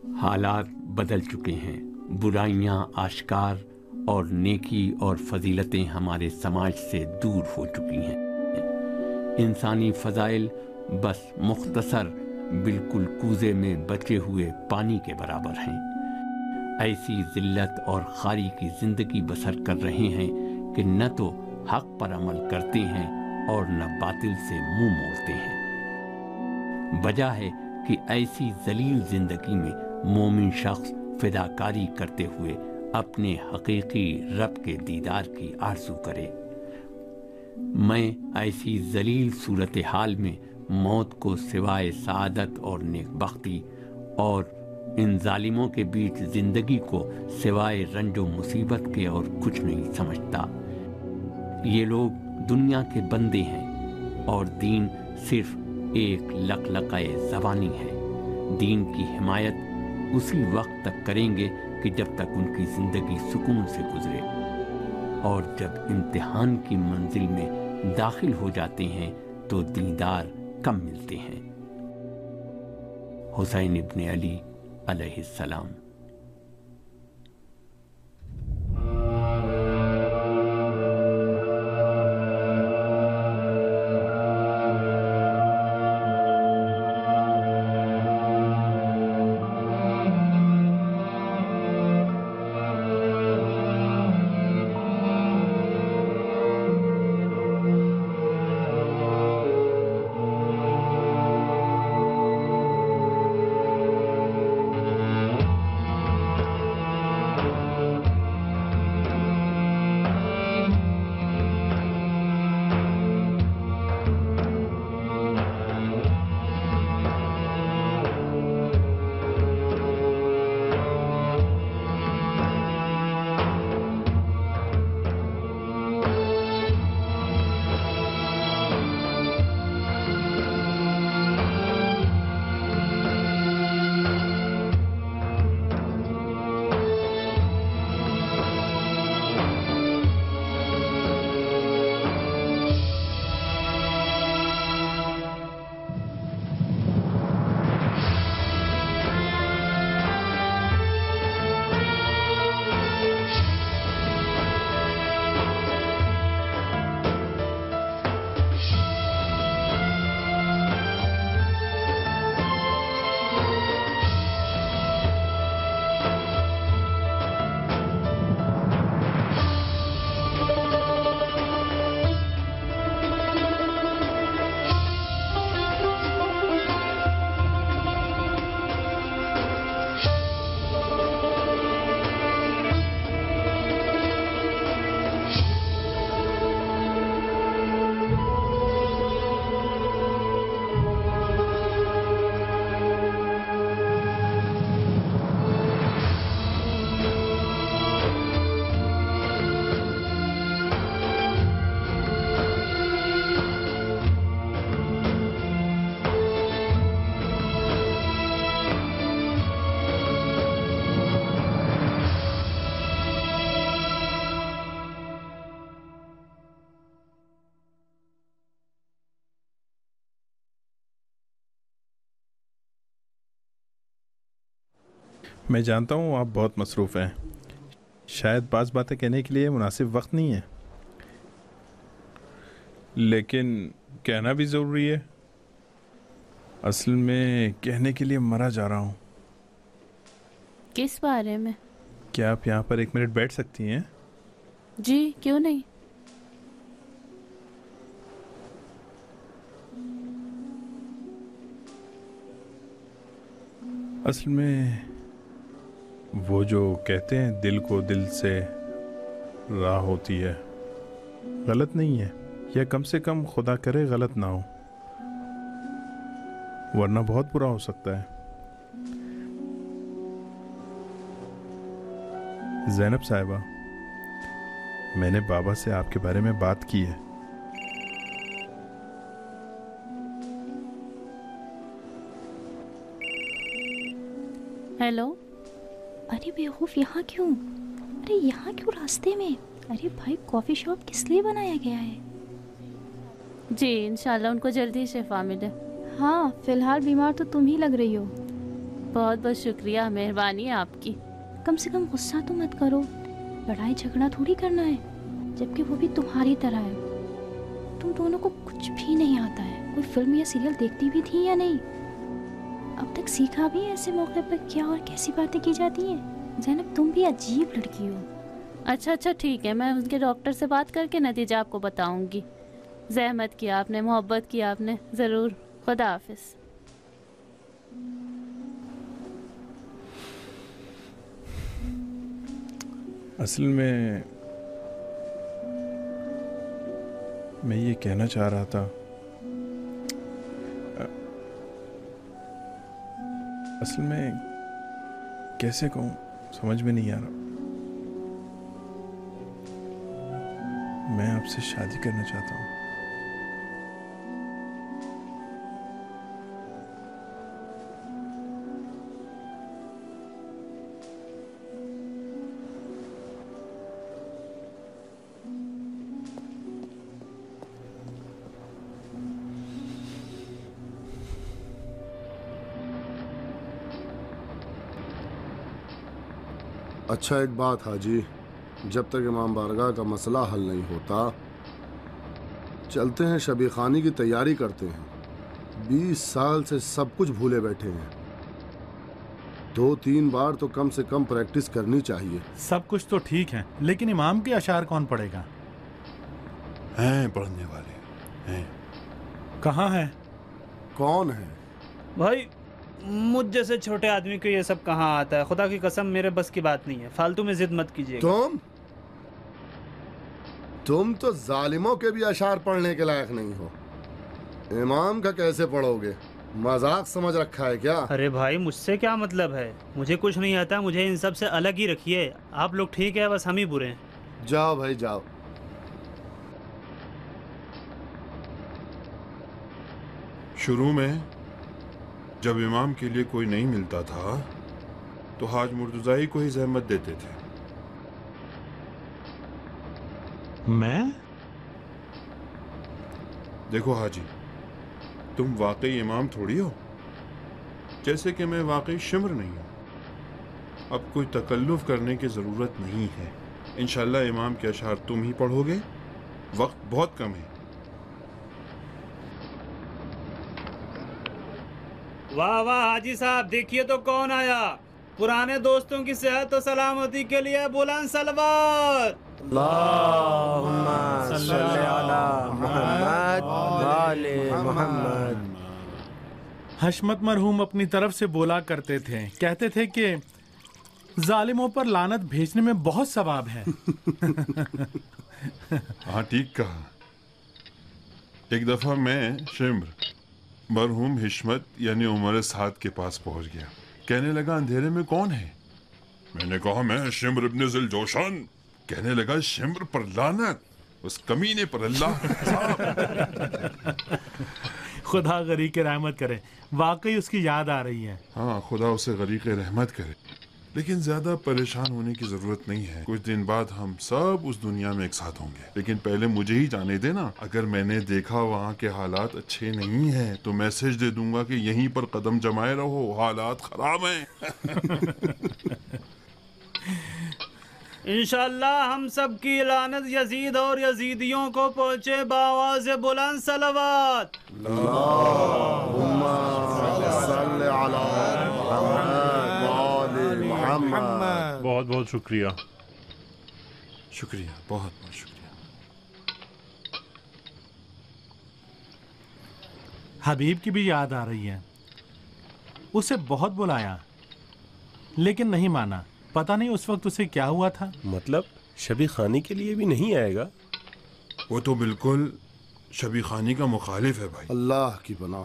हालात बदल चुके हैं, बुराइयां आश्कार और नेकी और फजीलतें हमारे समाज से दूर हो चुकी हैं। इंसानी फजाइल बस मुख्तसर बिल्कुल कूजे में बचे हुए पानी के बराबर हैं। ऐसी जिल्लत और खारी की जिंदगी बसर कर रहे हैं कि न तो हक पर अमल करते हैं और न बातिल से मुंह मोड़ते हैं। वजह है कि ऐसी जलील जिंदगी में मोमिन शख्स फिदाकारी करते हुए अपने हकीकी रब के दीदार की आरज़ू करे। मैं ऐसी जलील सूरत हाल में मौत को सिवाय सादत और नेकबख्ती और इन जालिमों के बीच जिंदगी को सिवाय रंजो मुसीबत के और कुछ नहीं समझता। ये लोग दुनिया के बंदे हैं और दीन सिर्फ एक लकलकाए ज़बानी है। दीन की हिमायत उसी वक्त तक करेंगे कि जब तक उनकी जिंदगी सुकून से गुजरे, और जब इम्तिहान की मंजिल में दाखिल हो जाते हैं तो दीदार कम मिलते हैं। हुसैन इब्न अली अलैहिस्सलाम। मैं जानता हूँ आप बहुत मसरूफ़ हैं, शायद बाज़ बातें कहने के लिए मुनासिब वक्त नहीं है, लेकिन कहना भी ज़रूरी है। असल में कहने के लिए मरा जा रहा हूँ। किस बारे में? क्या आप यहाँ पर 1 मिनट बैठ सकती हैं? जी, क्यों नहीं। असल में वो जो कहते हैं दिल को दिल से राह होती है, गलत नहीं है, या कम से कम खुदा करे गलत ना हो, वरना बहुत बुरा हो सकता है। ज़ैनब साहिबा, मैंने बाबा से आपके बारे में बात की है। हेलो। अरे बेवकूफ़, यहाँ क्यों? अरे यहाँ क्यों रास्ते में? अरे भाई, कॉफ़ी शॉप किस लिए बनाया गया है? जी इंशाल्लाह उनको जल्दी शिफा मिले। हाँ, फ़िलहाल बीमार तो तुम ही लग रही हो। बहुत बहुत शुक्रिया, मेहरबानी है आपकी। कम से कम गुस्सा तो मत करो, लड़ाई झगड़ा थोड़ी करना है, जबकि वो भी तुम्हारी तरह है। तुम दोनों को कुछ भी नहीं आता है। कोई फिल्म या सीरियल देखती भी थी या नहीं? अब तक सीखा भी है ऐसे मौके पर क्या और कैसी बातें की जाती हैं? ज़ैनब, तुम भी अजीब लड़की हो। अच्छा ठीक है, मैं उनके डॉक्टर से बात करके नतीजा आपको बताऊंगी। ज़हमत किया आपने, मोहब्बत किया आपने, ज़रूर। खुदा हाफिज़। असल में मैं ये कहना चाह रहा था, असल में कैसे कहूँ समझ में नहीं आ रहा। मैं आपसे शादी करना चाहता हूँ। अच्छा, एक बात हाजी, जब तक इमाम बारगाह का मसला हल नहीं होता, चलते हैं शबी खानी की तैयारी करते हैं। 20 साल से सब कुछ भूले बैठे हैं। 2-3 बार तो कम से कम प्रैक्टिस करनी चाहिए। सब कुछ तो ठीक है, लेकिन इमाम के अशार कौन पढ़ेगा? हैं पढ़ने वाले हैं। कहाँ है? कौन है भाई? मुझ जैसे छोटे आदमी को ये सब कहाँ आता है? खुदा की कसम मेरे बस की बात नहीं है। फालतू में जिद मत कीजिए। तुम तो जालिमों के भी अशार पढ़ने के लायक नहीं हो। इमाम का कैसे पढ़ोगे? मजाक समझ रखा है क्या? अरे भाई, मुझसे क्या मतलब है? मुझे कुछ नहीं आता, मुझे इन सब से अलग ही रखिए। आप लोग ठीक है, बस हम ही बुरे हैं। जाओ भाई जाओ। शुरू में जब इमाम के लिए कोई नहीं मिलता था तो हाज मुर्तज़ाई को ही ज़हमत देते थे। मैं? देखो हाजी, तुम वाकई इमाम थोड़ी हो, जैसे कि मैं वाकई शिम्र नहीं हूं। अब कोई तकल्लुफ करने की ज़रूरत नहीं है। इंशाल्लाह इमाम के अशार तुम ही पढ़ोगे। वक्त बहुत कम है। वाह वाह हाजी साहब, देखिए तो कौन आया। पुराने दोस्तों की सेहत और सलामती के लिए बुलंद सलवात। अल्लाहुम्मा सल्ली अला मुहम्मद वाले मुहम्मद। हशमत मरहूम अपनी तरफ से बोला करते थे, कहते थे कि जालिमों पर लानत भेजने में बहुत सवाब है। हाँ, ठीक कहा। एक दफा मैं शिम्र मरहूम हिशमत यानी उमर साद के पास पहुंच गया। कहने लगा, अंधेरे में कौन है? मैंने कहा, मैं शिम्र इब्न ज़िलजौशन। कहने लगा, शिम्र पर लानत, उस कमीने पर अल्लाह। खुदा गरीक रहमत करे। वाकई उसकी याद आ रही है। हाँ, खुदा उसे गरीक रहमत करे। लेकिन ज्यादा परेशान होने की जरूरत नहीं है। कुछ दिन बाद हम सब उस दुनिया में एक साथ होंगे। लेकिन पहले मुझे ही जाने देना। अगर मैंने देखा वहाँ के हालात अच्छे नहीं हैं तो मैसेज दे दूंगा कि यहीं पर कदम जमाए रहो, हालात खराब हैं। इंशाल्लाह हम सब की लानत यजीद और यजीदियों को पहुँचे बावाज़ बुलंद सलवात। बहुत बहुत शुक्रिया। शुक्रिया, बहुत बहुत शुक्रिया। हबीब की भी याद आ रही है। उसे बहुत बुलाया लेकिन नहीं माना। पता नहीं उस वक्त उसे क्या हुआ था। मतलब शबी खानी के लिए भी नहीं आएगा? वो तो बिल्कुल शबी खानी का मुखालिफ है भाई। अल्लाह की पनाह।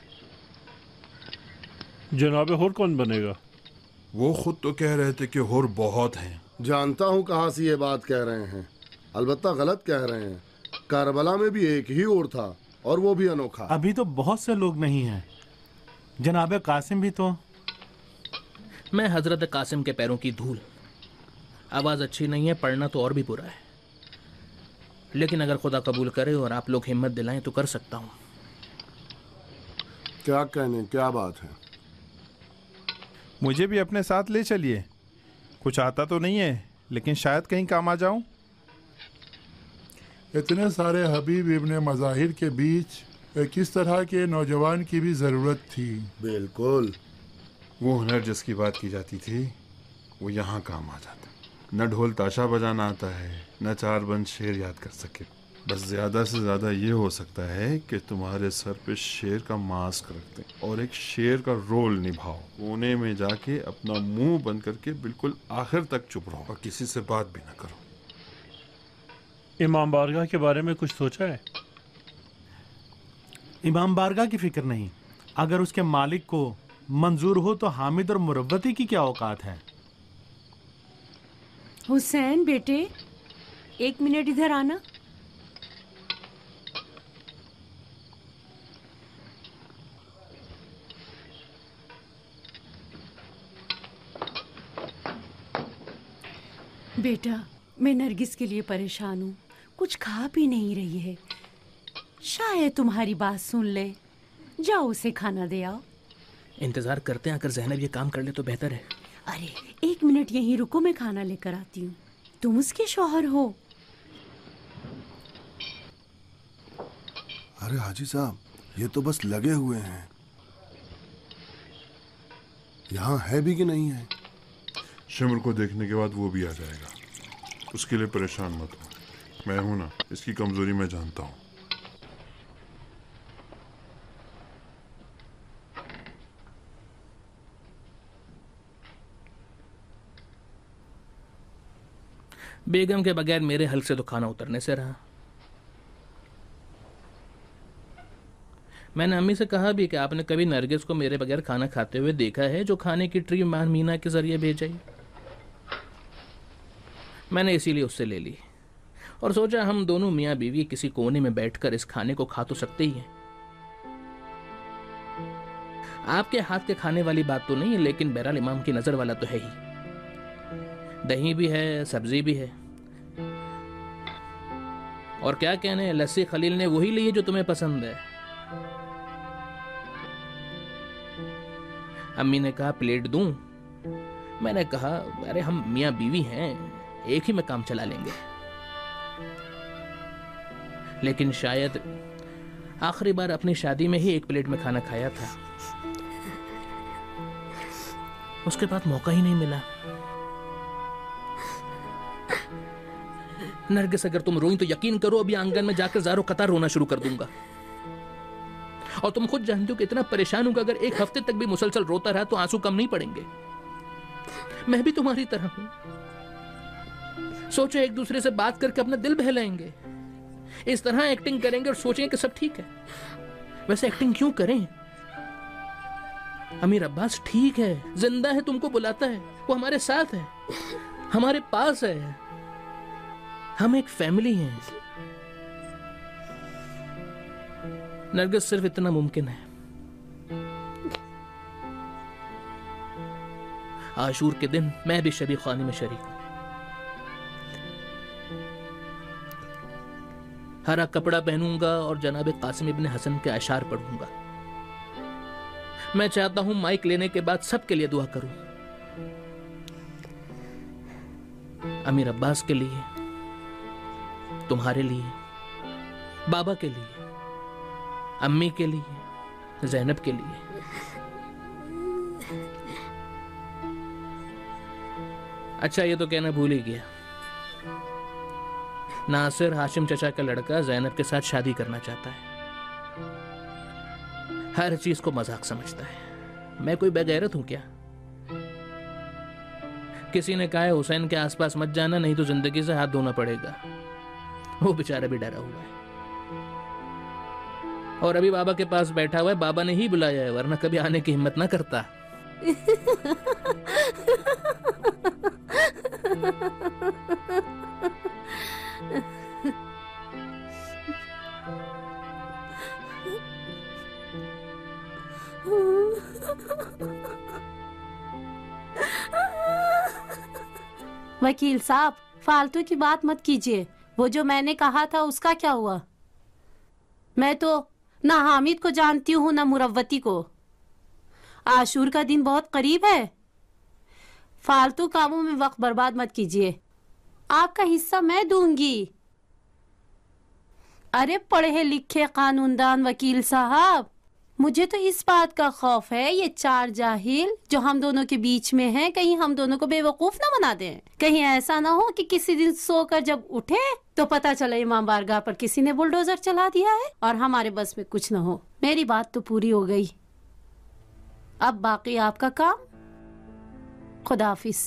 जनाब हुर कौन बनेगा? वो खुद तो कह रहे थे कि हुर बहुत हैं। जानता हूँ कहाँ से ये बात कह रहे हैं, अलबत्ता गलत कह रहे हैं। करबला में भी एक ही हुर था और वो भी अनोखा। अभी तो बहुत से लोग नहीं हैं। जनाब कासिम भी तो। मैं हजरत कासिम के पैरों की धूल। आवाज़ अच्छी नहीं है, पढ़ना तो और भी बुरा है। लेकिन अगर खुदा कबूल करे और आप लोग हिम्मत दिलाएं तो कर सकता हूँ। क्या कहने, क्या बात है? मुझे भी अपने साथ ले चलिए। कुछ आता तो नहीं है, लेकिन शायद कहीं काम आ जाऊं। इतने सारे हबीब इब्ने मज़ाहिर के बीच किस तरह के नौजवान की भी ज़रूरत थी। बिल्कुल। वो हुनर जिसकी बात की जाती थी वो यहाँ काम आ जाता। न ढोल ताशा बजाना आता है, न 4 बंद शेर याद कर सके। बस ज़्यादा से ज़्यादा ये हो सकता है कि तुम्हारे सर पे शेर का मास्क रख दें और एक शेर का रोल निभाओ। कोने में जाके अपना मुंह बंद करके बिल्कुल आखिर तक चुप रहो और किसी से बात भी न करो। इमाम बारगाह के बारे में कुछ सोचा है? इमाम बारगाह की फिक्र नहीं। अगर उसके मालिक को मंजूर हो तो हामिद और मुरव्वती की क्या औकात है। हुसैन बेटे, 1 मिनट इधर आना। बेटा, मैं नरगिस के लिए परेशान हूँ। कुछ खा भी नहीं रही है। शायद तुम्हारी बात सुन ले। जाओ उसे खाना दे आओ। इंतजार करते हैं, अगर ज़ैनब ये काम कर ले तो बेहतर है। अरे 1 मिनट यहीं रुको, मैं खाना लेकर आती हूँ। तुम उसके शौहर हो। अरे हाजी साहब, ये तो बस लगे हुए हैं। यहाँ है भी कि नहीं है? शिमर को देखने के बाद वो भी आ जाएगा। उसके लिए परेशान मत हो, मैं हूं ना। इसकी कमजोरी मैं जानता हूं। बेगम के बगैर मेरे हल्क से तो खाना उतरने से रहा। मैंने अम्मी से कहा भी कि आपने कभी नरगिस को मेरे बगैर खाना खाते हुए देखा है, जो खाने की ट्री मीना के जरिए भेजाई। मैंने इसीलिए उससे ले ली और सोचा हम दोनों मियाँ बीवी किसी कोने में बैठकर इस खाने को खा तो सकते ही हैं। आपके हाथ के खाने वाली बात तो नहीं है, लेकिन बहरहाल इमाम की नजर वाला तो है ही। दही भी है, सब्जी भी है, और क्या कहने, लस्सी खलील ने वही ली है जो तुम्हें पसंद है। अम्मी ने कहा प्लेट दूं। मैंने कहा अरे हम मियाँ बीवी हैं, एक ही में काम चला लेंगे। लेकिन शायद आखिरी बार अपनी शादी में ही 1 प्लेट में खाना खाया था। उसके बाद मौका ही नहीं मिला। नरगिस, अगर तुम रोई तो यकीन करो अभी आंगन में जाकर ज़ारो कतार रोना शुरू कर दूंगा। और तुम खुद जानते हो कि इतना परेशान हूं कि अगर 1 हफ्ते तक भी मुसलसल रोता रहा तो आंसू कम नहीं पड़ेंगे। मैं भी तुम्हारी तरह हूं। सोचो एक दूसरे से बात करके अपना दिल बहलाएंगे। इस तरह एक्टिंग करेंगे और सोचेंगे कि सब ठीक है। वैसे एक्टिंग क्यों करें? अमीर अब्बास ठीक है, जिंदा है, तुमको बुलाता है, वो हमारे साथ है, हमारे पास है। हम एक फैमिली हैं। नरगिस, सिर्फ इतना मुमकिन है। आशूर के दिन मैं भी शबी खानी में शरीक हूं। हरा कपड़ा पहनूंगा और जनाब कासिम इब्ने हसन के अशार पढ़ूंगा। मैं चाहता हूं माइक लेने के बाद सबके लिए दुआ करूं। अमीर अब्बास के लिए, तुम्हारे लिए, बाबा के लिए, अम्मी के लिए, ज़ैनब के लिए। अच्छा, ये तो कहना भूल ही गया, नासिर हाशिम चचा का लड़का ज़ैनब के साथ शादी करना चाहता है। हर चीज को मजाक समझता है। मैं कोई बेगैरत हूं क्या? किसी ने कहा है हुसैन के आसपास मत जाना, नहीं तो जिंदगी से हाथ धोना पड़ेगा। वो बेचारा भी डरा हुआ है और अभी बाबा के पास बैठा हुआ है। बाबा ने ही बुलाया है, वरना कभी आने की हिम्मत ना करता। वकील साहब, फालतू की बात मत कीजिए। वो जो मैंने कहा था उसका क्या हुआ? मैं तो ना हामिद को जानती हूँ ना मुरव्वती को। आशूर का दिन बहुत करीब है। फालतू कामों में वक्त बर्बाद मत कीजिए। आपका हिस्सा मैं दूंगी। अरे पढ़े लिखे कानूनदान वकील साहब, मुझे तो इस बात का खौफ है ये चार जाहिल जो हम दोनों के बीच में हैं, कहीं हम दोनों को बेवकूफ ना बना दें। कहीं ऐसा ना हो कि किसी दिन सोकर जब उठे तो पता चले इमाम बारगाह पर किसी ने बुलडोजर चला दिया है और हमारे बस में कुछ ना हो। मेरी बात तो पूरी हो गई, अब बाकी आपका काम। खुदा हाफिज।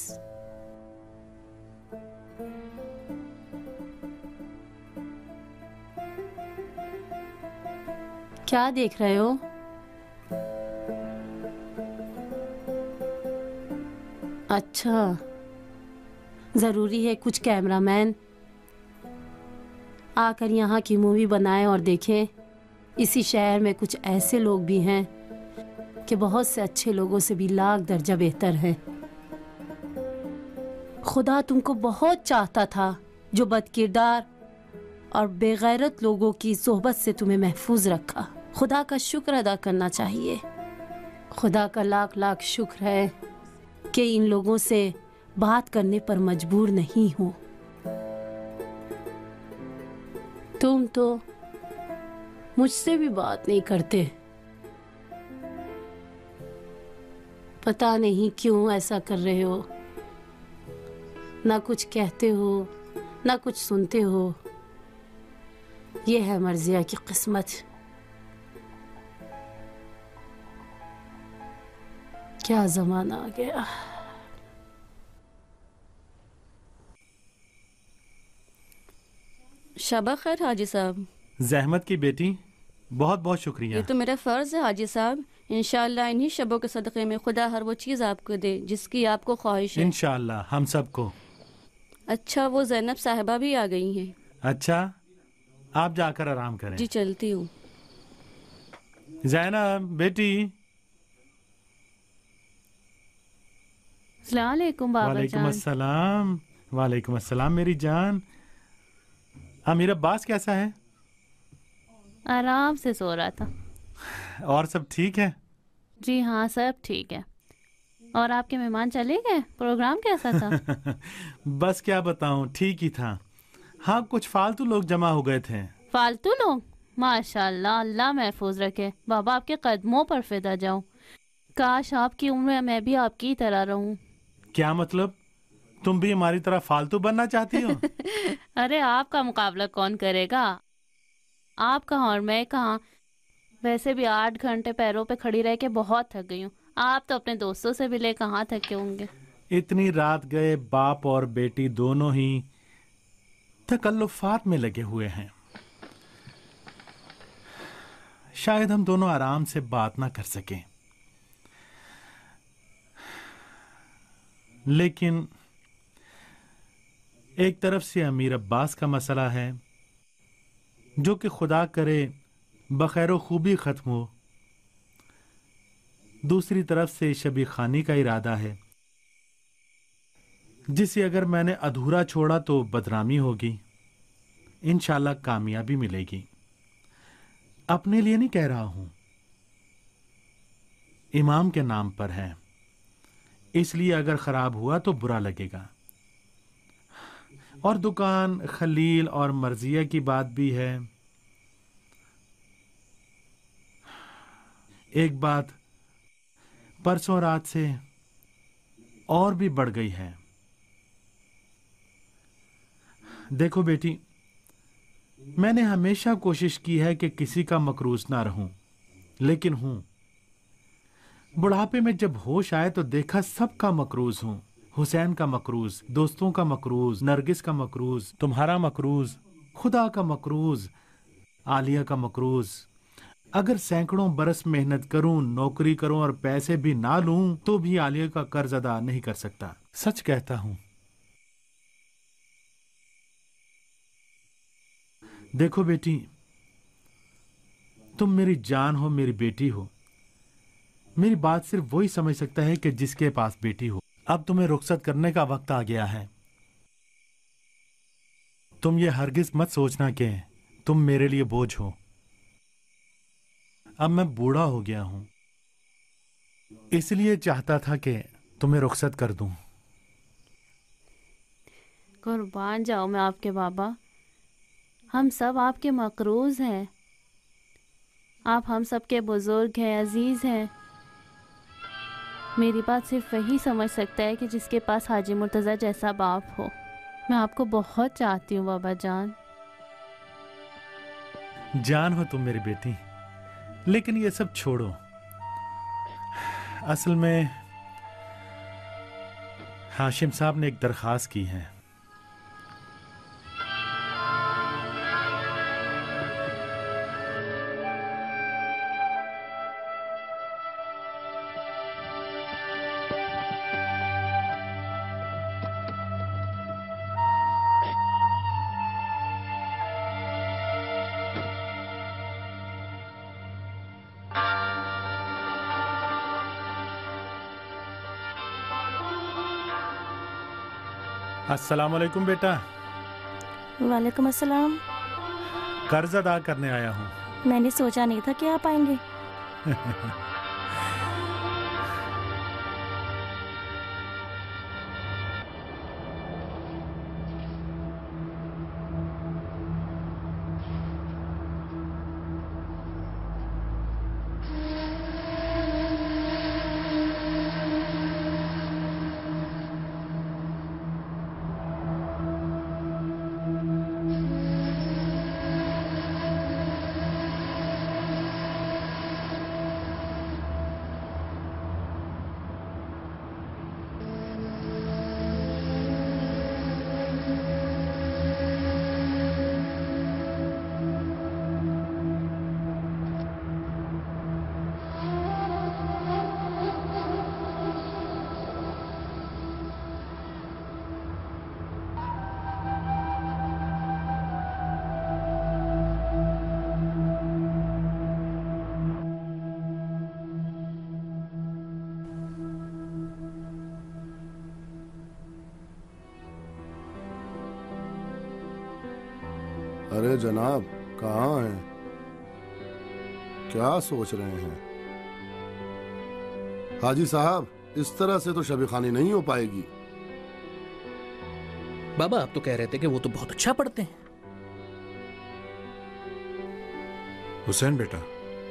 क्या देख रहे हो? अच्छा, जरूरी है कुछ कैमरामैन आकर यहाँ की मूवी बनाएं और देखें इसी शहर में कुछ ऐसे लोग भी हैं कि बहुत से अच्छे लोगों से भी लाख दर्जा बेहतर हैं। खुदा तुमको बहुत चाहता था जो बदकिरदार और बेगैरत लोगों की सोहबत से तुम्हें महफूज रखा। खुदा का शुक्र अदा करना चाहिए। खुदा का लाख लाख शुक्र है कि इन लोगों से बात करने पर मजबूर नहीं हो। तुम तो मुझसे भी बात नहीं करते, पता नहीं क्यों ऐसा कर रहे हो। ना कुछ कहते हो ना कुछ सुनते हो। ये है मर्जिया की किस्मत। क्या जमाना आ गया। शबा खैर हाजी साहब। जहमत की बेटी, बहुत बहुत शुक्रिया। ये तो मेरा फर्ज है हाजी साहब। इंशाअल्लाह इन्हीं शबों के सदक़े में खुदा हर वो चीज़ आपको दे जिसकी आपको ख्वाहिश है। इंशाअल्लाह हम सबको। अच्छा, वो जैनब साहिबा भी आ गई हैं। अच्छा, आप जाकर आराम करें। जी चलती हूँ। जैनब बेटी। अस्सलामुअलैकुम बाबा वालेकुम जान। अस्सलाम। वालेकुम अस्सलाम मेरी जान। अमीर अब्बास कैसा है? आराम से सो रहा था। और सब ठीक है? जी हाँ, सब ठीक है। और आपके मेहमान चले गए? प्रोग्राम कैसा था? बस क्या बताऊं, ठीक ही था। हाँ, कुछ फालतू लोग जमा हो गए थे। फालतू लोग? माशाल्लाह, अल्लाह महफूज रखे। बाबा आपके कदमों पर फिदा जाऊं। काश आपकी उम्र में मैं भी आपकी तरह रहूं। क्या मतलब? तुम भी हमारी तरह फालतू बनना चाहती हो? अरे आपका मुकाबला कौन करेगा? आप कहाँ और मैं कहाँ। वैसे भी 8 घंटे पैरों पे खड़ी रह के बहुत थक गई हूँ। आप तो अपने दोस्तों से भी ले कहाँ थके होंगे। इतनी रात गए बाप और बेटी दोनों ही तकल्लुफात में लगे हुए हैं। शायद हम दोनों आराम से बात ना कर सकें। लेकिन एक तरफ से अमीर अब्बास का मसला है जो कि खुदा करे बखैर खूबी खत्म हो। दूसरी तरफ से शबी खानी का इरादा है जिसे अगर मैंने अधूरा छोड़ा तो बदनामी होगी। इंशाल्लाह कामयाबी मिलेगी। अपने लिए नहीं कह रहा हूं, इमाम के नाम पर है, इसलिए अगर खराब हुआ तो बुरा लगेगा। और दुकान खलील और मर्जिया की बात भी है। एक बात परसों रात से और भी बढ़ गई है। देखो बेटी, मैंने हमेशा कोशिश की है कि किसी का मकरूज ना रहूं, लेकिन हूं। बुढ़ापे में जब होश आए तो देखा सबका मकरूज हूं। हुसैन का मकरूज, दोस्तों का मकरूज, नरगिस का मकरूज, तुम्हारा मकरूज, खुदा का मकरूज, आलिया का मकरूज। अगर सैकड़ों बरस मेहनत करूं, नौकरी करूं और पैसे भी ना लूं तो भी आलिया का कर्ज अदा नहीं कर सकता। सच कहता हूं। देखो बेटी, तुम मेरी जान हो, मेरी बेटी हो। मेरी बात सिर्फ वही समझ सकता है कि जिसके पास बेटी हो। अब तुम्हें रुखसत करने का वक्त आ गया है। तुम ये हरगिज मत सोचना कि तुम मेरे लिए बोझ हो। अब मैं बूढ़ा हो गया हूं, इसलिए चाहता था कि तुम्हें रुखसत कर दूं। कुर्बान जाओ मैं आपके बाबा। हम सब आपके मकरूज हैं। आप हम सब के बुजुर्ग हैं, अजीज हैं। मेरी बात सिर्फ वही समझ सकता है कि जिसके पास हाजी मुर्तज़ा जैसा बाप हो। मैं आपको बहुत चाहती हूँ बाबा जान। जान हो तुम मेरी बेटी, लेकिन ये सब छोड़ो। असल में हाशिम साहब ने एक दरख्वास्त की है। अस्सलाम वालेकुम बेटा। वालेकुम अस्सलाम। कर्ज अदा करने आया हूँ। मैंने सोचा नहीं था कि आप आएंगे। अरे जनाब, कहाँ हैं? क्या सोच रहे हैं? हाजी साहब, इस तरह से तो शबी खानी नहीं हो पाएगी। बाबा आप तो कह रहे थे कि वो तो बहुत अच्छा पढ़ते हैं। हुसैन बेटा,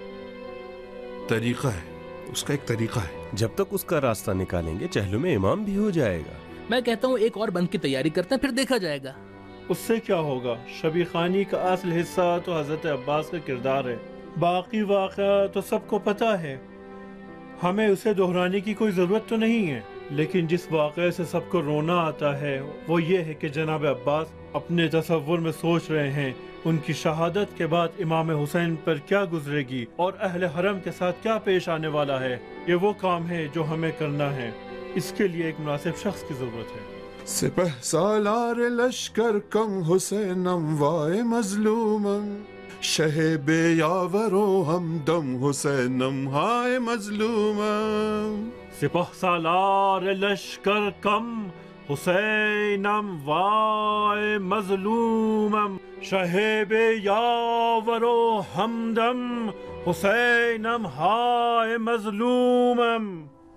तरीका है, उसका एक तरीका है। जब तक उसका रास्ता निकालेंगे चहलू में इमाम भी हो जाएगा। मैं कहता हूँ एक और बंद की तैयारी करते हैं, फिर देखा जाएगा। उससे क्या होगा? शबी खानी का असल हिस्सा तो हजरत अब्बास का किरदार है। बाकी वाक़या तो सबको पता है, हमें उसे दोहराने की कोई ज़रूरत तो नहीं है। लेकिन जिस वाक़े से सबको रोना आता है वो ये है कि जनाब अब्बास अपने तसव्वुर में सोच रहे हैं उनकी शहादत के बाद इमाम हुसैन पर क्या गुजरेगी और अहले हरम के साथ क्या पेश आने वाला है। ये वो काम है जो हमें करना है। इसके लिए एक मुनासिब शख्स की ज़रूरत है। सिपह सालार लश्कर कम हुसैनम वाए मजलूमम, शहेबे यावरो हमदम हुसैनम हाय मजलूमम। सिपह सालार लश्कर कम हुसैनम वाए मजलूमम, शहेबे यावरो हमदम हुसैनम हाय मजलूमम।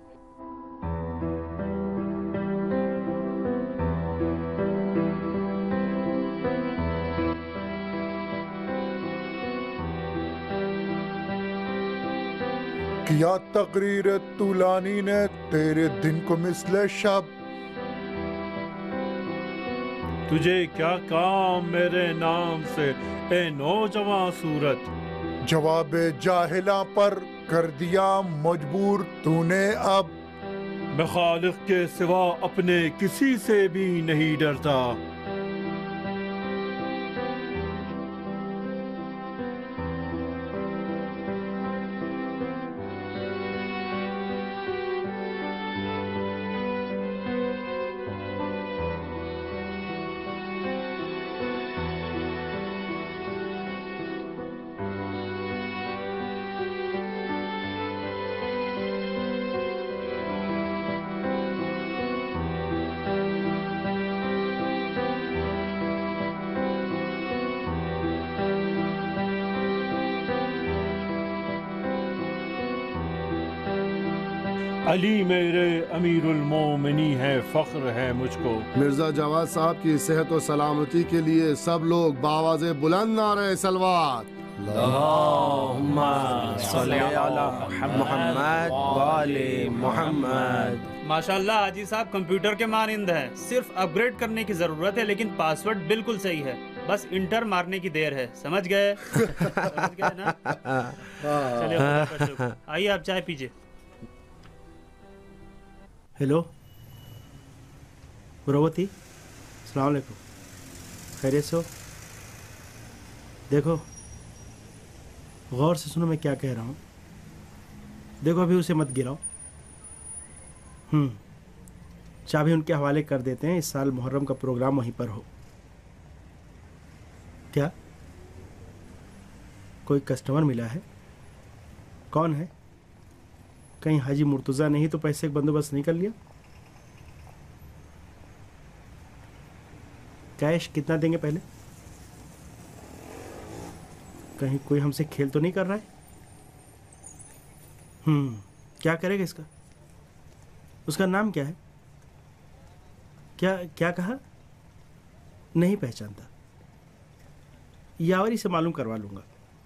किया तकरीर तुलानी ने तेरे दिन को मिसले शब। तुझे क्या काम मेरे नाम से ए नौजवान सूरत। जवाब जाहिला पर कर दिया मजबूर तूने अब। मैं खालिक के सिवा अपने किसी से भी नहीं डरता। अली मेरे अमीरुल मोमिनी है, फख्र है मुझको। मिर्जा जवाद साहब की सेहत और सलामती के लिए सब लोग बावाज़े बुलंद नारे सलवात। माशाल्लाह हाजी साहब कंप्यूटर के मानिंद हैं। सिर्फ अपग्रेड करने की जरूरत है, लेकिन पासवर्ड बिल्कुल सही है, बस इंटर मारने की देर है। समझ गए? समझ गए ना? चलिए खुदा का शुक्र। आइए आप चाय पीजिए। हेलो बुरावती, अस्सलाम वालेकुम, खैरियत से हो? देखो गौर से सुनो मैं क्या कह रहा हूँ। देखो अभी उसे मत गिराओ। चाबी उनके हवाले कर देते हैं। इस साल मुहर्रम का प्रोग्राम वहीं पर हो। क्या कोई कस्टमर मिला है? कौन है? कहीं हाजी मुर्तज़ा नहीं तो पैसे का बंदोबस्त नहीं कर लिया? कैश कितना देंगे पहले? कहीं कोई हमसे खेल तो नहीं कर रहा है? क्या करेगा इसका? उसका नाम क्या है? क्या क्या कहा? नहीं पहचानता। यावरी से मालूम करवा लूंगा।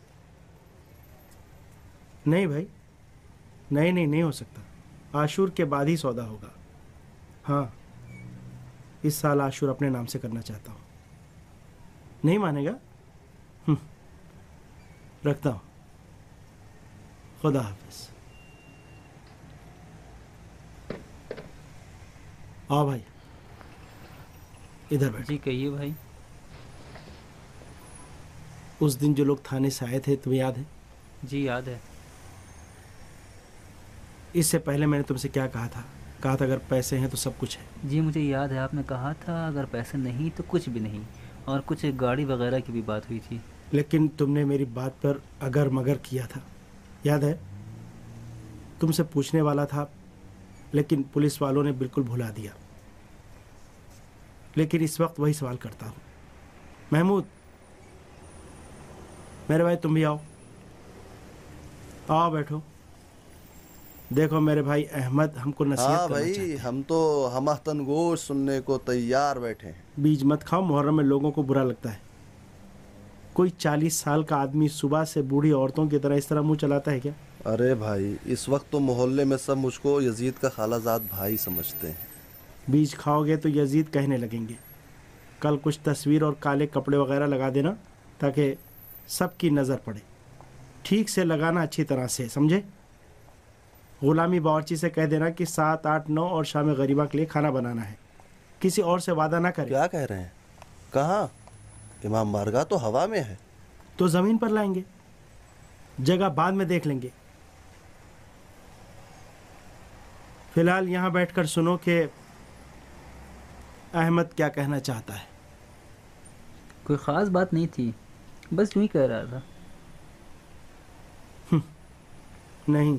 नहीं भाई, नहीं हो सकता। आशूर के बाद ही सौदा होगा। हाँ, इस साल आशूर अपने नाम से करना चाहता हूँ। नहीं मानेगा? रखता हूँ। खुदा हाफिज। आओ भाई, इधर बैठ। जी कहिए भाई। उस दिन जो लोग थाने से आए थे तुम्हें याद है? जी याद है। इससे पहले मैंने तुमसे क्या कहा था? कहा था अगर पैसे हैं तो सब कुछ है। जी मुझे याद है, आपने कहा था अगर पैसे नहीं तो कुछ भी नहीं, और कुछ गाड़ी वगैरह की भी बात हुई थी। लेकिन तुमने मेरी बात पर अगर मगर किया था, याद है? तुमसे पूछने वाला था लेकिन पुलिस वालों ने बिल्कुल भुला दिया। लेकिन इस वक्त वही सवाल करता हूँ। महमूद, मेरे भाई तुम भी आओ। आओ बैठो। देखो मेरे भाई अहमद हमको नसीहत करना भाई चाहते हैं। हम तो हमतन गोश सुनने को तैयार बैठे हैं। बीज मत खाओ, मुहर्रम में लोगों को बुरा लगता है। कोई 40 साल का आदमी सुबह से बूढ़ी औरतों की तरह इस तरह मुंह चलाता है क्या? अरे भाई इस वक्त तो मोहल्ले में सब मुझको यजीद का खालाजाद भाई समझते हैं। बीज खाओगे तो यजीद कहने लगेंगे। कल कुछ तस्वीर और काले कपड़े वगैरह लगा देना ताकि सबकी नज़र पड़े। ठीक से लगाना, अच्छी तरह से, समझे? गुलामी बावर्ची से कह देना कि 7, 8, 9 और शाम गरीबा के लिए खाना बनाना है। किसी और से वादा ना करें। क्या कह रहे हैं? कहाँ? इमाम बारगाह तो हवा में है। तो ज़मीन पर लाएंगे, जगह बाद में देख लेंगे। फिलहाल यहाँ बैठकर सुनो कि अहमद क्या कहना चाहता है। कोई ख़ास बात नहीं थी, बस यूं ही कह रहा था। नहीं,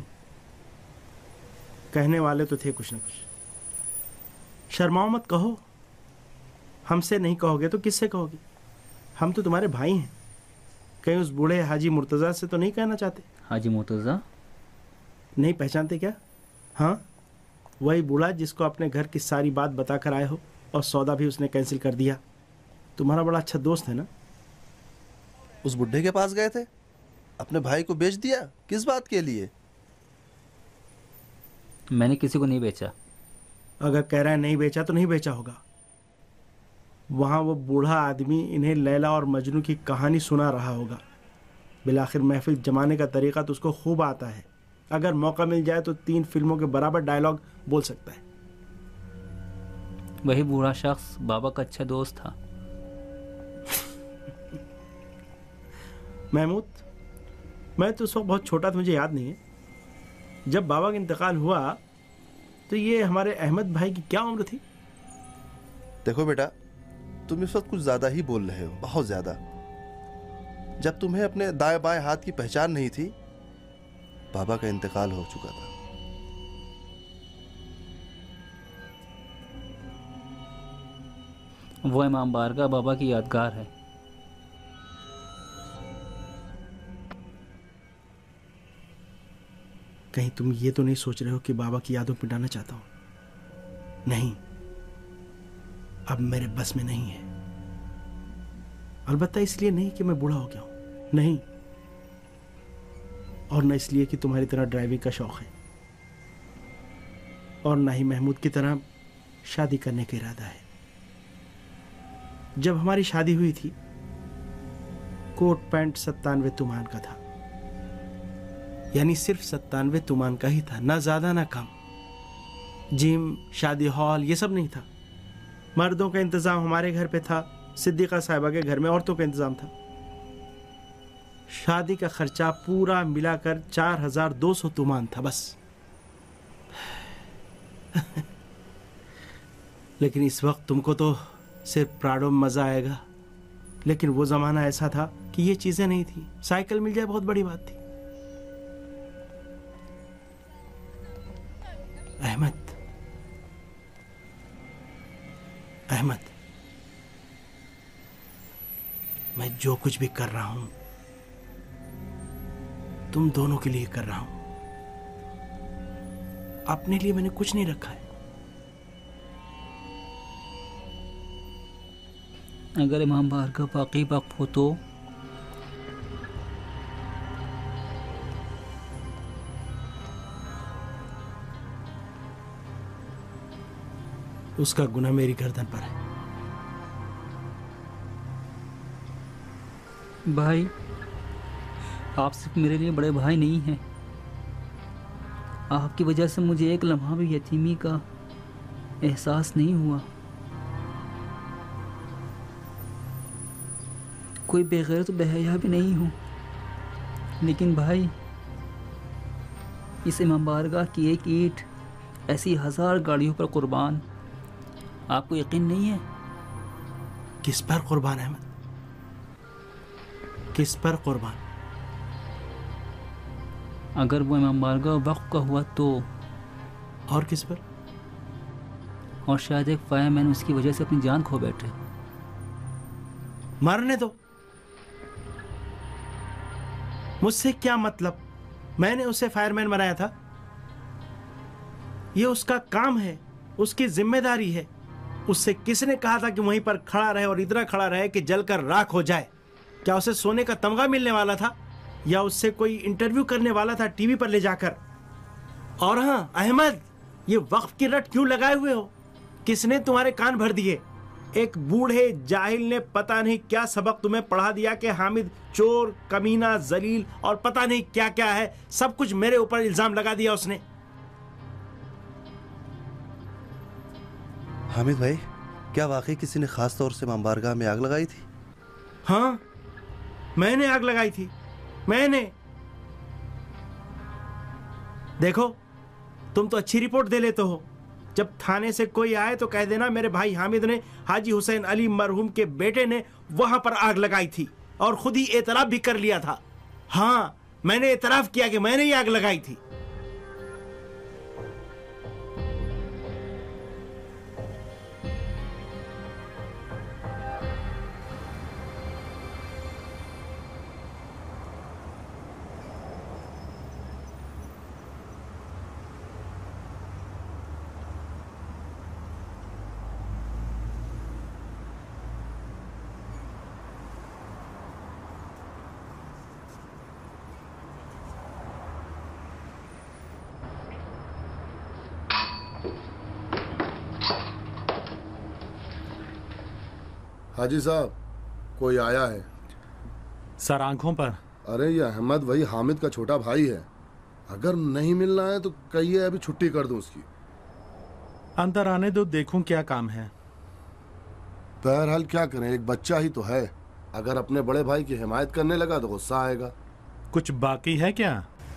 कहने वाले तो थे कुछ ना कुछ। शर्माओ मत, कहो। हमसे नहीं कहोगे तो किससे कहोगे? हम तो तुम्हारे भाई हैं। कहीं उस बूढ़े हाजी मुर्तज़ा से तो नहीं कहना चाहते? हाजी मुर्तज़ा? नहीं पहचानते क्या? हाँ, वही बूढ़ा जिसको अपने घर की सारी बात बता कर आए हो और सौदा भी उसने कैंसिल कर दिया। तुम्हारा बड़ा अच्छा दोस्त है ना? उस बुढ़े के पास गए थे? अपने भाई को बेच दिया? किस बात के लिए? मैंने किसी को नहीं बेचा। अगर कह रहा है नहीं बेचा तो नहीं बेचा होगा। वहाँ वो बूढ़ा आदमी इन्हें लैला और मजनू की कहानी सुना रहा होगा। बिलाखिर महफिल जमाने का तरीका तो उसको खूब आता है। अगर मौका मिल जाए तो 3 फिल्मों के बराबर डायलॉग बोल सकता है। वही बूढ़ा शख्स बाबा का अच्छा दोस्त था। महमूद, मैं तो उस वक्त बहुत छोटा था, मुझे याद नहीं है। जब बाबा का इंतकाल हुआ तो ये हमारे अहमद भाई की क्या उम्र थी? देखो बेटा, तुम इस वक्त कुछ ज्यादा ही बोल रहे हो, बहुत ज्यादा। जब तुम्हें अपने दाएं बाएं हाथ की पहचान नहीं थी, बाबा का इंतकाल हो चुका था। वो इमाम बारगाह बाबा की यादगार है। कहीं तुम ये तो नहीं सोच रहे हो कि बाबा की यादों मिटाना चाहता हूं? नहीं, अब मेरे बस में नहीं है। अलबत्ता इसलिए नहीं कि मैं बूढ़ा हो गया हूं, नहीं, और न इसलिए कि तुम्हारी तरह ड्राइविंग का शौक है, और ना ही महमूद की तरह शादी करने का इरादा है। जब हमारी शादी हुई थी, कोट पैंट 97 तुमान का था, यानी सिर्फ 97 तुमान का ही था, ना ज्यादा ना कम। जिम, शादी हॉल, ये सब नहीं था। मर्दों का इंतजाम हमारे घर पे था, सिद्दीका साहिबा के घर में औरतों का इंतजाम था। शादी का खर्चा पूरा मिलाकर 4200 तुमान था बस। लेकिन इस वक्त तुमको तो सिर्फ प्राडो में मजा आएगा, लेकिन वो जमाना ऐसा था कि ये चीजें नहीं थी। साइकिल मिल जाए बहुत बड़ी बात थी। अहमद, मैं जो कुछ भी कर रहा हूं तुम दोनों के लिए कर रहा हूं, अपने लिए मैंने कुछ नहीं रखा है। अगर इमाम भार्गव वाकई वक्फ हो तो उसका गुनाह मेरी गर्दन पर है। भाई, आप सिर्फ मेरे लिए बड़े भाई नहीं हैं, आपकी वजह से मुझे एक लम्हा भी यतीमी का एहसास नहीं हुआ। कोई बेगैरत बेहया भी नहीं हूँ, लेकिन भाई, इस इमाम बारगाह की एक ईंट ऐसी 1000 गाड़ियों पर कुर्बान, आपको यकीन नहीं है? किस पर कुर्बान अहमद? किस पर कुर्बान? अगर वो इमाम बारगाह वक्त का हुआ तो? और किस पर? और शायद एक फायरमैन उसकी वजह से अपनी जान खो बैठे। मरने दो, मुझसे क्या मतलब? मैंने उसे फायरमैन बनाया था? यह उसका काम है, उसकी जिम्मेदारी है। उससे किसने कहा था कि वहीं पर खड़ा रहे और इतना खड़ा रहे कि जलकर राख हो जाए? क्या उसे सोने का तमगा मिलने वाला था, या उससे कोई इंटरव्यू करने वाला था टीवी पर ले जाकर? और हाँ अहमद, ये वक्फ की रट क्यों लगाए हुए हो? किसने तुम्हारे कान भर दिए? एक बूढ़े जाहिल ने पता नहीं क्या सबक तुम्हें पढ़ा दिया कि हामिद चोर, कमीना, जलील और पता नहीं क्या क्या है। सब कुछ मेरे ऊपर इल्जाम लगा दिया उसने। हामिद भाई, क्या वाकई किसी ने खास तौर से इमाम बारगाह में आग लगाई थी? हाँ, मैंने आग लगाई थी, मैंने। देखो, तुम तो अच्छी रिपोर्ट दे लेते हो। जब थाने से कोई आए तो कह देना मेरे भाई हामिद ने हाजी हुसैन अली मरहूम के बेटे ने वहां पर आग लगाई थी, और खुद ही एतराफ भी कर लिया था। हाँ, मैंने एतराफ किया कि मैंने ही आग लगाई थी। हाजी साहब, कोई आया है? सर आंखों पर। अरे ये अहमद वही हामिद का छोटा भाई है। अगर नहीं मिलना है तो कहिए, अभी छुट्टी कर दूं उसकी। अंदर आने दो, देखूं क्या काम है। बहरहाल क्या करें, एक बच्चा ही तो है। अगर अपने बड़े भाई की हिमायत करने लगा तो गुस्सा आएगा। कुछ बाकी है क्या?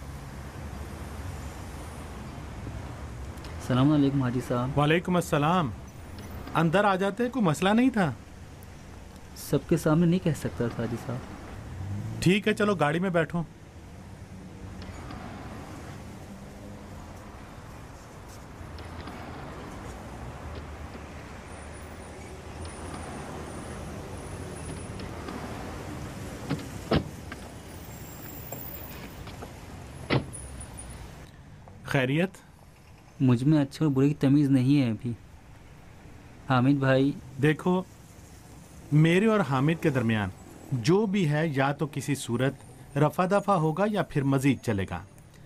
सलाम अलैकुम हाजी साहब। वालेकुम अस्सलाम। अंदर आ जाते, कोई मसला नहीं था। सबके सामने नहीं कह सकता था हाजी साहब। ठीक है, चलो गाड़ी में बैठो। खैरियत? मुझ में अच्छे और बुरे की तमीज़ नहीं है अभी। हामिद भाई, देखो, मेरे और हामिद के दरमियान जो भी है या तो किसी सूरत रफा दफा होगा या फिर मजीद चलेगा।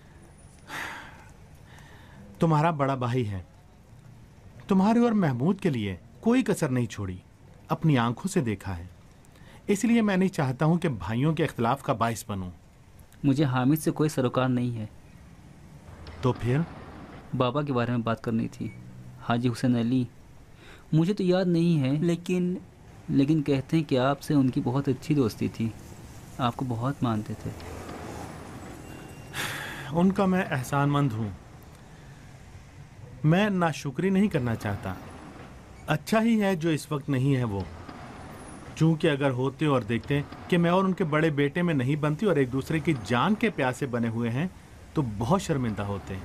तुम्हारा बड़ा भाई है, तुम्हारे और महमूद के लिए कोई कसर नहीं छोड़ी, अपनी आंखों से देखा है। इसलिए मैं नहीं चाहता हूं कि भाइयों के इख्तिलाफ का बाइस बनूं। मुझे हामिद से कोई सरोकार नहीं है। तो फिर? बाबा के बारे में बात करनी थी। हाजी हुसैन अली, मुझे तो याद नहीं है, लेकिन कहते हैं कि आपसे उनकी बहुत अच्छी दोस्ती थी, आपको बहुत मानते थे। उनका मैं एहसानमंद हूँ, मैं नाशुक्री नहीं करना चाहता। अच्छा ही है जो इस वक्त नहीं है वो, चूंकि अगर होते और देखते कि मैं और उनके बड़े बेटे में नहीं बनती और एक दूसरे की जान के प्यासे बने हुए हैं तो बहुत शर्मिंदा होते।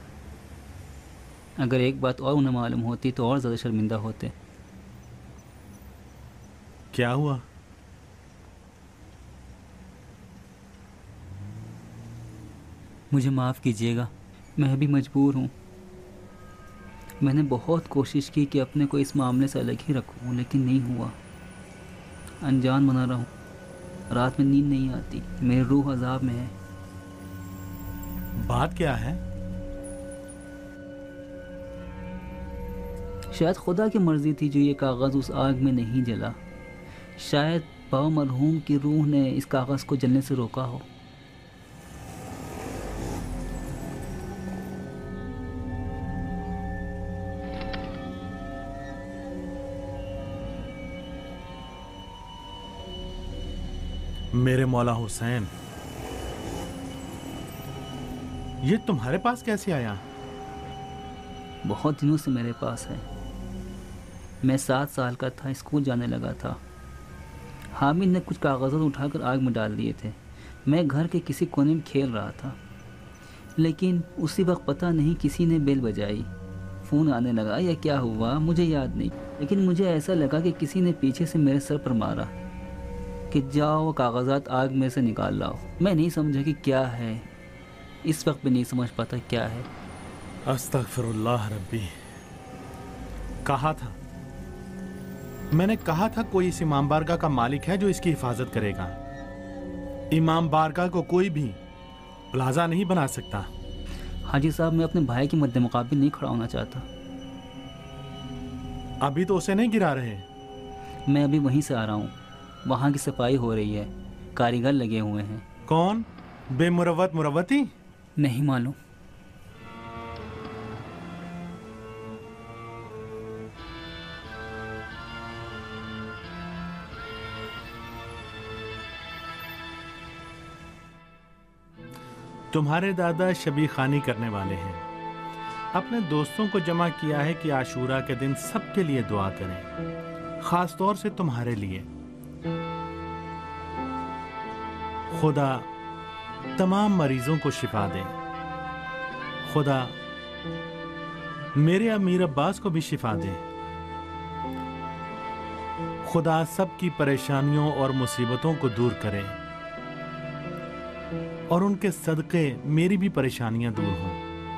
अगर एक बात और उन्हें मालूम होती तो और ज़्यादा शर्मिंदा होते। क्या हुआ? मुझे माफ़ कीजिएगा, मैं भी मजबूर हूँ। मैंने बहुत कोशिश की कि अपने को इस मामले से अलग ही रखूँ, लेकिन नहीं हुआ। अनजान बना रहा हूँ, रात में नींद नहीं आती, मेरी रूह अजाब में है। बात क्या है? शायद खुदा की मर्जी थी जो ये कागज़ उस आग में नहीं जला। शायद बाबा मरहूम की रूह ने इस कागज़ को जलने से रोका हो। मेरे मौला हुसैन, ये तुम्हारे पास कैसे आया? बहुत दिनों से मेरे पास है। मैं 7 साल का था, स्कूल जाने लगा था। हामिद ने कुछ कागज़ात उठाकर आग में डाल दिए थे। मैं घर के किसी कोने में खेल रहा था, लेकिन उसी वक्त पता नहीं किसी ने बेल बजाई। फ़ोन आने लगा या क्या हुआ मुझे याद नहीं, लेकिन मुझे ऐसा लगा कि किसी ने पीछे से मेरे सर पर मारा कि जाओ वो कागज़ात आग में से निकाल लाओ। मैं नहीं समझा कि क्या है, इस वक्त भी नहीं समझ पाता क्या है। अस्तगफिरुल्लाह रब्बी। कहा था, मैंने कहा था कोई इस इमाम बारगाह का मालिक है जो इसकी हिफाजत करेगा। इमाम बारगाह को कोई भी प्लाजा नहीं बना सकता। हाजी साहब, मैं अपने भाई के मद्दे मुकाबिल नहीं खड़ा होना चाहता। अभी तो उसे नहीं गिरा रहे? मैं अभी वहीं से आ रहा हूँ, वहाँ की सफाई हो रही है, कारीगर लगे हुए हैं। कौन? बेमुरवत मुरवती? नहीं मालूम। तुम्हारे दादा शबी खानी करने वाले हैं। अपने दोस्तों को जमा किया है कि आशूरा के दिन सबके लिए दुआ करें, खास तौर से तुम्हारे लिए। खुदा तमाम मरीजों को शिफा दे। खुदा मेरे अमीर अब्बास को भी शिफा दे। खुदा सबकी परेशानियों और मुसीबतों को दूर करे और उनके सदके मेरी भी परेशानियां दूर हों।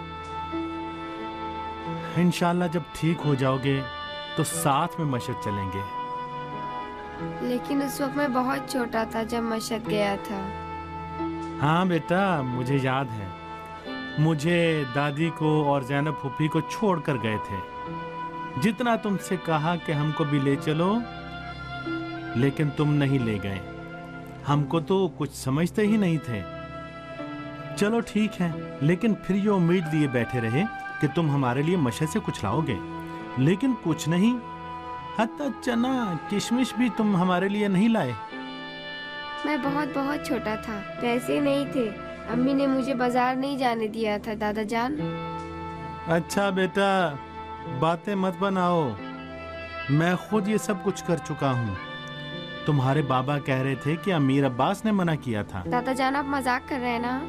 इंशाल्लाह जब ठीक हो जाओगे तो साथ में मशहद चलेंगे। लेकिन उस वक्त मैं बहुत छोटा था जब मशहद गया था। हाँ बेटा, मुझे याद है। मुझे, दादी को और जैनब फूफी को छोड़कर गए थे। जितना तुमसे कहा कि हमको भी ले चलो, लेकिन तुम नहीं ले गए। हमको तो कुछ समझते ही नहीं थे। चलो ठीक है, लेकिन फिर ये उम्मीद लिए बैठे रहे कि तुम हमारे लिए मशहद से कुछ लाओगे, लेकिन कुछ नहीं। हत्ता चना किशमिश भी तुम हमारे लिए नहीं लाए। मैं बहुत बहुत छोटा था, पैसे नहीं थे। अम्मी ने मुझे बाजार नहीं जाने दिया था दादा जान। अच्छा बेटा, बातें मत बनाओ। मैं खुद ये सब कुछ कर चुका हूँ। तुम्हारे बाबा कह रहे थे कि अमीर अब्बास ने मना किया था। दादा जान, आप मजाक कर रहे हैं ना?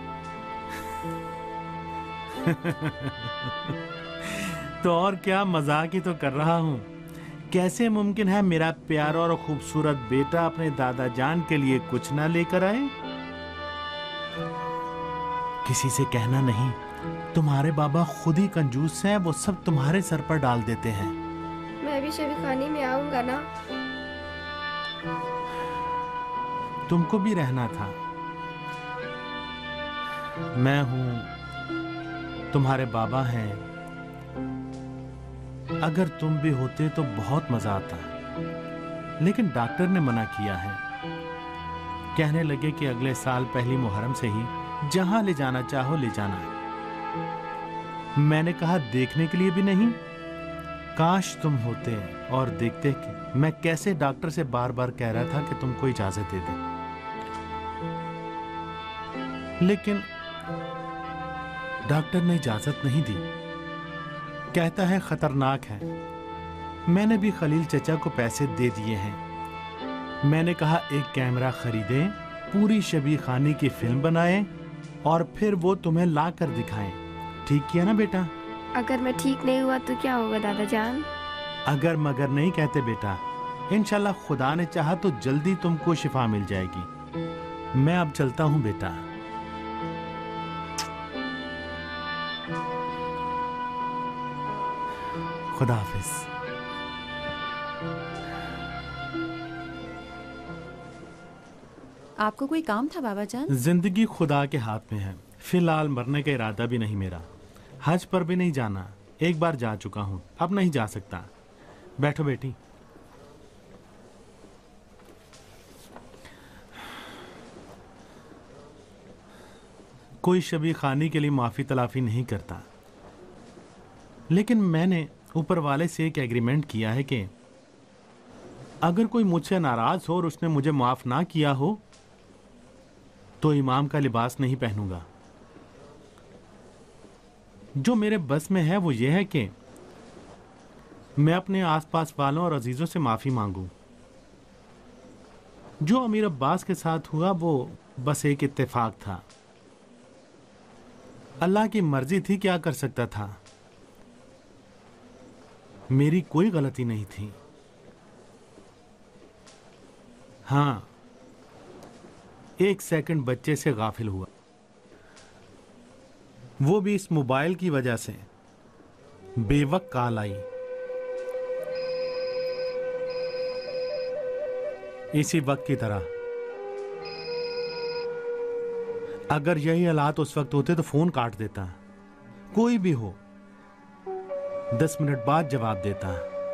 तो और क्या, मजाक ही तो कर रहा हूँ। कैसे मुमकिन है मेरा प्यारा और खूबसूरत बेटा अपने दादा जान के लिए कुछ ना लेकर आए? किसी से कहना नहीं, तुम्हारे बाबा खुद ही कंजूस हैं, वो सब तुम्हारे सर पर डाल देते हैं। मैं भी शबी खानी में आऊंगा ना? तुमको भी रहना था। मैं हूं, तुम्हारे बाबा हैं। अगर तुम भी होते तो बहुत मजा आता, लेकिन डॉक्टर ने मना किया है। कहने लगे कि अगले साल पहली मुहर्रम से ही जहां ले जाना चाहो ले जाना। मैंने कहा देखने के लिए भी नहीं, काश तुम होते और देखते कि मैं कैसे डॉक्टर से बार बार कह रहा था कि तुमको इजाजत दे दे, लेकिन डॉक्टर ने इजाजत नहीं दी। कहता है खतरनाक है। मैंने भी खलील चचा को पैसे दे दिए हैं। मैंने कहा एक कैमरा खरीदें, पूरी शबी खानी की फिल्म बनाएं और फिर वो तुम्हें ला कर दिखाएं। ठीक किया ना बेटा? अगर मैं ठीक नहीं हुआ तो क्या होगा दादा जान? अगर मगर नहीं कहते बेटा, इंशाल्लाह खुदा ने चाहा तो जल्दी तुमको शिफा मिल जाएगी। मैं अब चलता हूं बेटा। खुदा हाफिज। आपको कोई काम था बाबा जान? जिंदगी खुदा के हाथ में है। फिलहाल मरने का इरादा भी नहीं मेरा। हज पर भी नहीं जाना, एक बार जा चुका हूं, अब नहीं जा सकता। बैठो बेटी। कोई शबी खानी के लिए माफी तलाफी नहीं करता, लेकिन मैंने ऊपर वाले से एक एग्रीमेंट किया है कि अगर कोई मुझसे नाराज हो और उसने मुझे माफ ना किया हो तो इमाम का लिबास नहीं पहनूंगा। जो मेरे बस में है वो ये है कि मैं अपने आसपास वालों और अजीजों से माफी मांगूं। जो अमीर अब्बास के साथ हुआ वो बस एक इत्तेफाक था। अल्लाह की मर्जी थी, क्या कर सकता था। मेरी कोई गलती नहीं थी। हां, एक सेकंड बच्चे से गाफिल हुआ, वो भी इस मोबाइल की वजह से। बेवक्त कॉल आई, इसी वक्त की तरह। अगर यही हालात उस वक्त होते तो फोन काट देता। कोई भी हो 10 मिनट बाद जवाब देता।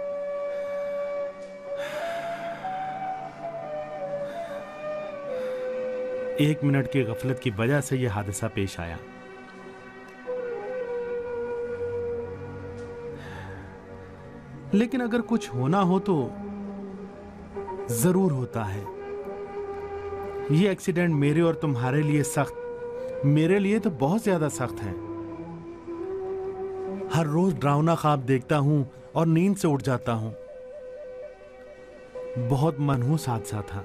एक मिनट की गफलत की वजह से यह हादसा पेश आया। लेकिन अगर कुछ होना हो तो जरूर होता है। यह एक्सीडेंट मेरे और तुम्हारे लिए सख्त, मेरे लिए तो बहुत ज्यादा सख्त है। हर रोज डरावना ख्वाब देखता हूं और नींद से उठ जाता हूं। बहुत मनहूस हादसा था।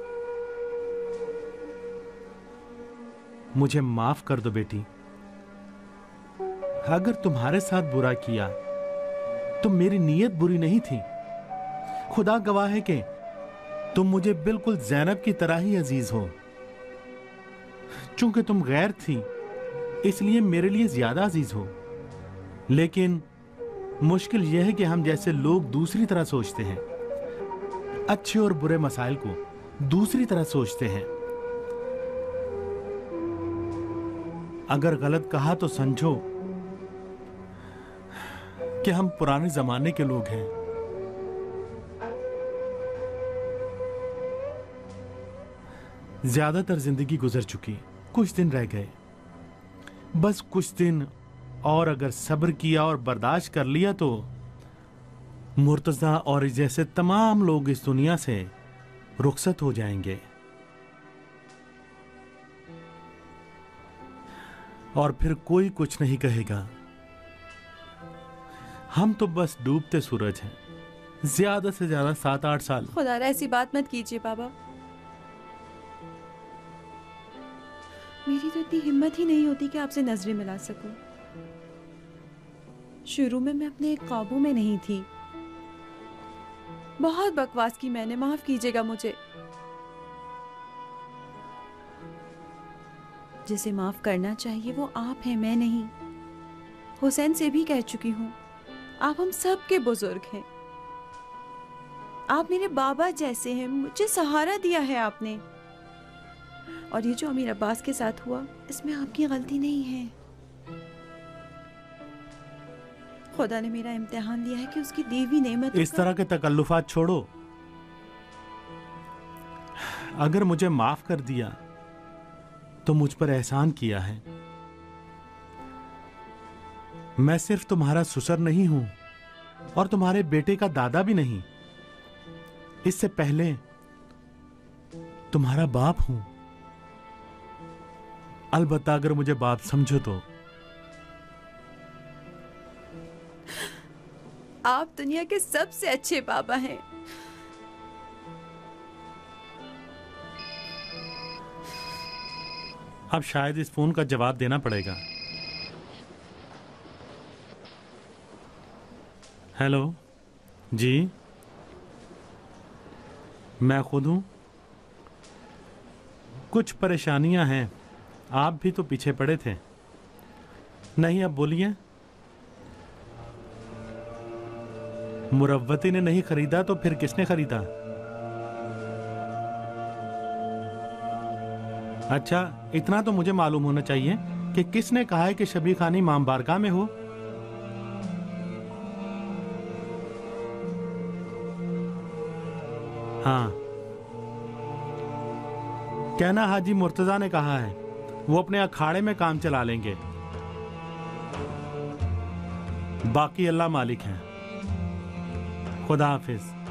मुझे माफ कर दो बेटी। अगर तुम्हारे साथ बुरा किया तो मेरी नीयत बुरी नहीं थी। खुदा गवाह है कि तुम मुझे बिल्कुल ज़ैनब की तरह ही अजीज हो। चूंकि तुम गैर थी इसलिए मेरे लिए ज्यादा अजीज हो। लेकिन मुश्किल यह है कि हम जैसे लोग दूसरी तरह सोचते हैं, अच्छे और बुरे मसाइल को दूसरी तरह सोचते हैं। अगर गलत कहा तो समझो कि हम पुराने जमाने के लोग हैं। ज्यादातर जिंदगी गुजर चुकी, कुछ दिन रह गए, बस कुछ दिन और अगर सब्र किया और बर्दाश्त कर लिया तो मुर्तजा और जैसे तमाम लोग इस दुनिया से रुखसत हो जाएंगे और फिर कोई कुछ नहीं कहेगा। हम तो बस डूबते सूरज हैं। ज्यादा से ज्यादा 7-8 साल। खुदा ऐसी बात मत कीजिए बाबा। मेरी तो इतनी हिम्मत ही नहीं होती कि आपसे नजरें मिला सकूं। शुरू में मैं अपने काबू में नहीं थी। बहुत बकवास की मैंने, माफ कीजिएगा मुझे। जिसे माफ करना चाहिए वो आप हैं, मैं नहीं। हुसैन से भी कह चुकी हूँ, आप हम सब के बुजुर्ग हैं। आप मेरे बाबा जैसे हैं, मुझे सहारा दिया है आपने। और ये जो अमीर अब्बास के साथ हुआ, इसमें आपकी गलती नहीं है। खुदा ने मेरा इम्तिहान लिया है कि उसकी देवी नेमत इस तरह के तकल्लुफात छोड़ो। अगर मुझे माफ कर दिया तो मुझ पर एहसान किया है। मैं सिर्फ तुम्हारा ससुर नहीं हूं और तुम्हारे बेटे का दादा भी नहीं, इससे पहले तुम्हारा बाप हूं। अलबत्ता अगर मुझे बाप समझो तो। आप दुनिया के सबसे अच्छे बाबा हैं। अब शायद इस फोन का जवाब देना पड़ेगा। हेलो जी, मैं खुद हूं। कुछ परेशानियां हैं, आप भी तो पीछे पड़े थे। नहीं, अब बोलिए। मुरव्वती ने नहीं खरीदा तो फिर किसने खरीदा? अच्छा, इतना तो मुझे मालूम होना चाहिए कि किसने कहा है कि शबी खानी इमाम बारगाह में हो। हाँ, कहना हाजी मुर्तजा ने कहा है, वो अपने अखाड़े में काम चला लेंगे, बाकी अल्लाह मालिक है। खुदा हाफिज।